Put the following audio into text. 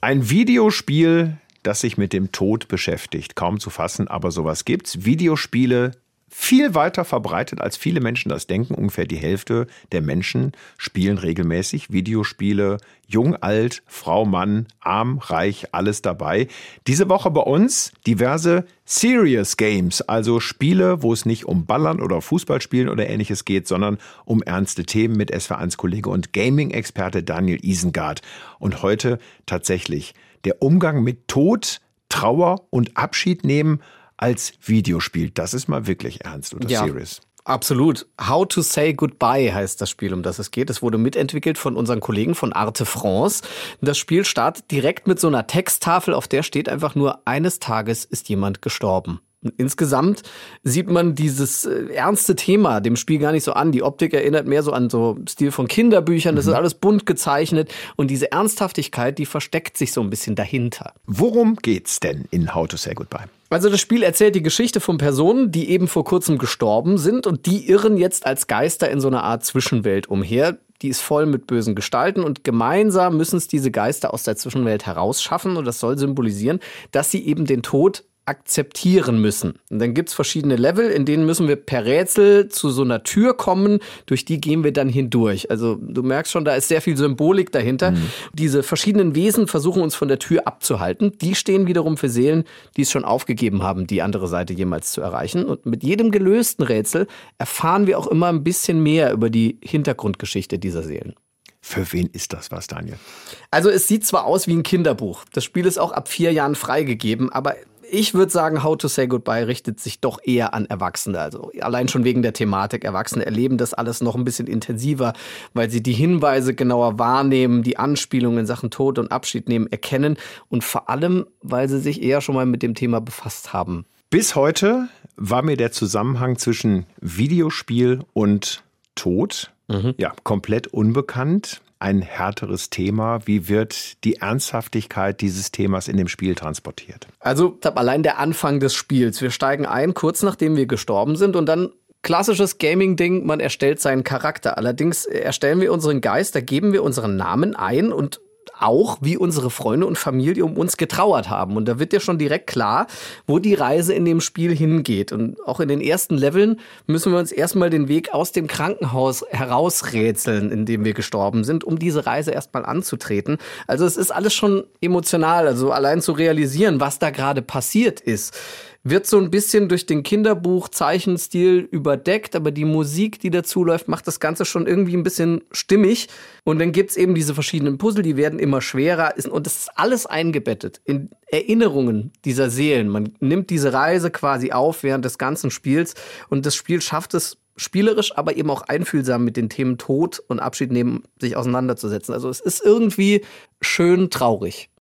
Ein Videospiel, das sich mit dem Tod beschäftigt. Kaum zu fassen, aber sowas gibt's. Videospiele viel weiter verbreitet, als viele Menschen das denken. Ungefähr die Hälfte der Menschen spielen regelmäßig Videospiele. Jung, alt, Frau, Mann, arm, reich, alles dabei. Diese Woche bei uns diverse Serious Games, also Spiele, wo es nicht um Ballern oder Fußballspielen oder Ähnliches geht, sondern um ernste Themen mit SWR1-Kollege und Gaming-Experte Daniel Isengard. Und heute tatsächlich der Umgang mit Tod, Trauer und Abschied nehmen als Videospiel. Das ist mal wirklich ernst oder serious. Absolut. How to Say Goodbye heißt das Spiel, um das es geht. Es wurde mitentwickelt von unseren Kollegen von Arte France. Das Spiel startet direkt mit so einer Texttafel, auf der steht einfach nur: Eines Tages ist jemand gestorben. Insgesamt sieht man dieses ernste Thema dem Spiel gar nicht so an. Die Optik erinnert mehr so an so Stil von Kinderbüchern. Das ist alles bunt gezeichnet. Und diese Ernsthaftigkeit, die versteckt sich so ein bisschen dahinter. Worum geht's denn in How to Say Goodbye? Also das Spiel erzählt die Geschichte von Personen, die eben vor kurzem gestorben sind. Und die irren jetzt als Geister in so einer Art Zwischenwelt umher. Die ist voll mit bösen Gestalten. Und gemeinsam müssen es diese Geister aus der Zwischenwelt herausschaffen. Und das soll symbolisieren, dass sie eben den Tod akzeptieren müssen. Und dann gibt's verschiedene Level, in denen müssen wir per Rätsel zu so einer Tür kommen, durch die gehen wir dann hindurch. Also du merkst schon, da ist sehr viel Symbolik dahinter. Diese verschiedenen Wesen versuchen uns von der Tür abzuhalten. Die stehen wiederum für Seelen, die es schon aufgegeben haben, die andere Seite jemals zu erreichen. Und mit jedem gelösten Rätsel erfahren wir auch immer ein bisschen mehr über die Hintergrundgeschichte dieser Seelen. Für wen ist das was, Daniel? Also es sieht zwar aus wie ein Kinderbuch. Das Spiel ist auch ab 4 Jahren freigegeben, aber ich würde sagen, How to Say Goodbye richtet sich doch eher an Erwachsene. Also allein schon wegen der Thematik. Erwachsene erleben das alles noch ein bisschen intensiver, weil sie die Hinweise genauer wahrnehmen, die Anspielungen in Sachen Tod und Abschied nehmen, erkennen und vor allem, weil sie sich eher schon mal mit dem Thema befasst haben. Bis heute war mir der Zusammenhang zwischen Videospiel und Tod komplett unbekannt. Ein härteres Thema. Wie wird die Ernsthaftigkeit dieses Themas in dem Spiel transportiert? Also allein der Anfang des Spiels. Wir steigen ein, kurz nachdem wir gestorben sind, und dann klassisches Gaming-Ding, man erstellt seinen Charakter. Allerdings erstellen wir unseren Geist, da geben wir unseren Namen ein und auch, wie unsere Freunde und Familie um uns getrauert haben. Und da wird ja schon direkt klar, wo die Reise in dem Spiel hingeht. Und auch in den ersten Leveln müssen wir uns erstmal den Weg aus dem Krankenhaus herausrätseln, in dem wir gestorben sind, um diese Reise erstmal anzutreten. Also es ist alles schon emotional. Also allein zu realisieren, was da gerade passiert ist, wird so ein bisschen durch den Kinderbuch-Zeichenstil überdeckt, aber die Musik, die dazu läuft, macht das Ganze schon irgendwie ein bisschen stimmig. Und dann gibt's eben diese verschiedenen Puzzle, die werden immer schwerer. Und das ist alles eingebettet in Erinnerungen dieser Seelen. Man nimmt diese Reise quasi auf während des ganzen Spiels. Und das Spiel schafft es, spielerisch, aber eben auch einfühlsam mit den Themen Tod und Abschied nehmen sich auseinanderzusetzen. Also es ist irgendwie schön traurig.